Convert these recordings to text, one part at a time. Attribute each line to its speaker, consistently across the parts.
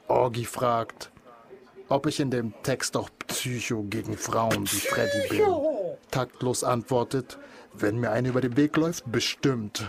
Speaker 1: Orgi fragt, ob ich in dem Text auch Psycho gegen Frauen wie Freddy bin. Taktlos antwortet, wenn mir einer über den Weg läuft, bestimmt.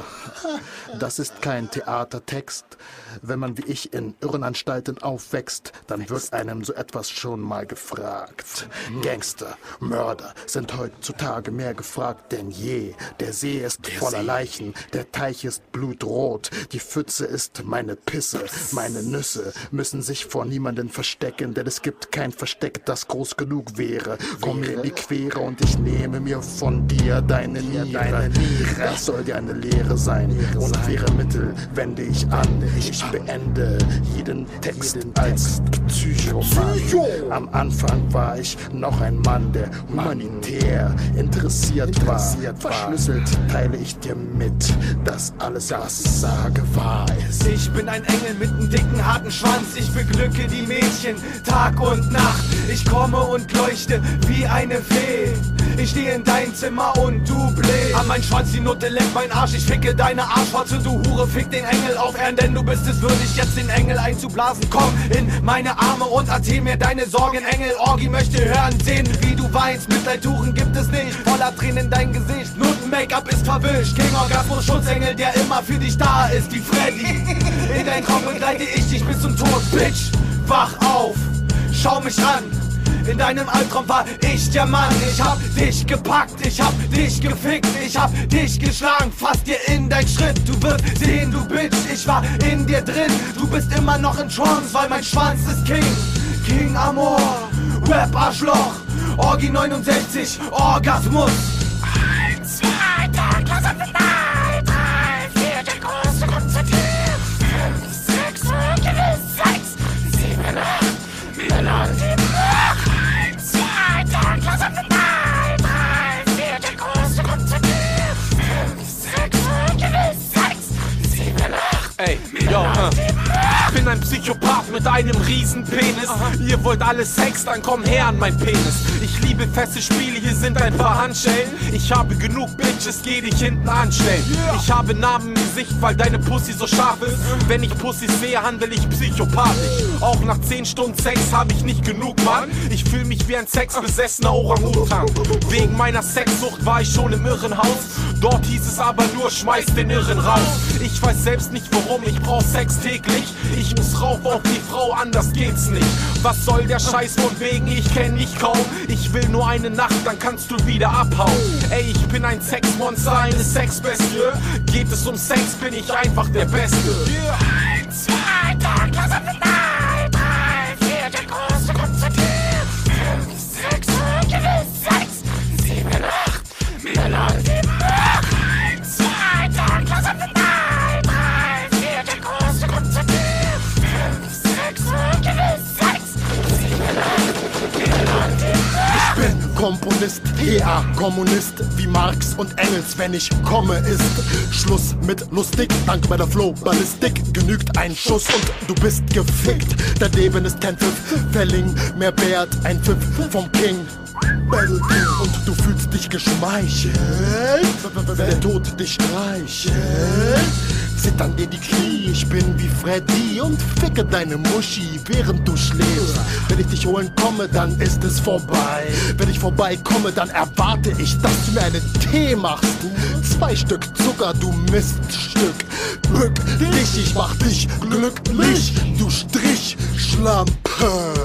Speaker 1: Das ist kein Theatertext. Wenn man wie ich in Irrenanstalten aufwächst, dann wird einem so etwas schon mal gefragt. Gangster, Mörder sind heutzutage mehr gefragt denn je. Der See ist voller Leichen, der Teich ist blutrot, die Pfütze ist meine Pisse. Meine Nüsse müssen sich vor niemanden verstecken, denn es gibt kein Versteck, das groß genug wäre. Komm mir in die Quere und ich nehme mir von dir deine Niere. Das soll dir eine Lehre sein. Ohne faire Mittel wende ich an. Ich beende jeden Text als Psychoman. Am Anfang war ich noch ein Mann, der humanitär interessiert war. Verschlüsselt teile ich dir mit, dass alles, was ich sage, wahr ist.
Speaker 2: Ich bin ein Engel mit einem dicken, harten Schwanz. Ich beglücke die Mädchen Tag und Nacht. Ich komme und leuchte wie eine Fee. Ich stehe in dein Zimmer und du blähst. An mein Schwanz die Nutte leckt mein Arsch. Ich ficke deine Arschfotze, du Hure. Fick den Engel auf Erden, denn du bist es würdig, jetzt den Engel einzublasen. Komm in meine Arme und erzähl mir deine Sorgen. Engel Orgi möchte hören, sehen, wie du weinst. Mitleidtuchen gibt es nicht, voller Tränen dein Gesicht. Nutten-Make-up ist verwischt. King Orgasmus, Schutzengel, der immer für dich da ist, wie Freddy. In dein Traum begleite ich dich bis zum Tod. Bitch, wach auf, schau mich an. In deinem Albtraum war ich der Mann. Ich hab dich gepackt, ich hab dich gefickt, ich hab dich geschlagen, fast dir in dein Schritt. Du wirst sehen, du Bitch, ich war in dir drin. Du bist immer noch in Trance, weil mein Schwanz ist King. King Amor, Rap Arschloch, Orgi 69, Orgasmus. 1, 2, 3, Klasse 3, 3, 4, der große Grund zu dir. 5, 6, gewiss 6, 7, 8, Männer und die Nacht. 1, 2, 3, Klasse 3, 3, 4, der große Grund zu dir. 5, 6, gewiss 6, 7, 8,
Speaker 3: ey, yo, ich bin ein Psychopath mit einem riesen Penis. Ihr wollt alle Sex, dann komm her an mein Penis. Ich liebe feste Spiele, hier sind ein paar Handschellen. Ich habe genug Bitches, geh dich hinten anstellen. Ich habe Narben im Gesicht, weil deine Pussy so scharf ist. Wenn ich Pussys sehe, handle ich psychopathisch. Auch nach 10 Stunden Sex habe ich nicht genug, Mann. Ich fühle mich wie ein sexbesessener Orang-Utan. Wegen meiner Sexsucht war ich schon im Irrenhaus. Dort hieß es aber nur, schmeiß den Irren raus. Ich weiß selbst nicht warum, ich brauch Sex täglich. Ich muss rauf auf die Frau, anders geht's nicht. Was soll der Scheiß von wegen, ich kenn dich kaum. Ich will nur eine Nacht, dann kannst du wieder abhauen. Ey, ich bin ein Sexmonster, eine Sexbestie. Geht es um Sex, bin ich einfach der Beste.
Speaker 2: 1, 2, 3, Klasse 3, 3, 4, der große Grund zu dir. 5, 6, gewiss 6, 7, 8, Männer und die Nacht. 1, 2, 3, Klasse 3, 3, 4, der große Grund zu dir. 5, 6, gewiss 6, 7, 8, Männer und die Nacht.
Speaker 1: Ich bin Komponist, eher Kommunist, wie Marx und Engels, wenn ich komme, ist Schluss mit lustig, dank meiner Flow-Ballistik genügt ein Schuss und du bist gefickt. Dein Leben ist kein Pfiff, Felling, mehr wert, ein Pfiff vom King. Battle King und du fühlst dich geschmeichelt, wenn der Tod dich streichelt. Zittern dir die Knie, ich bin wie Freddy und ficke deine Muschi, während du schläfst. Wenn ich dich holen komme, dann ist es vorbei. Wenn ich vorbeikomme, dann erwarte ich, dass du mir einen Tee machst. 2 Stück Zucker, du Miststück. Bück dich, ich mach dich glücklich, du Strichschlampe.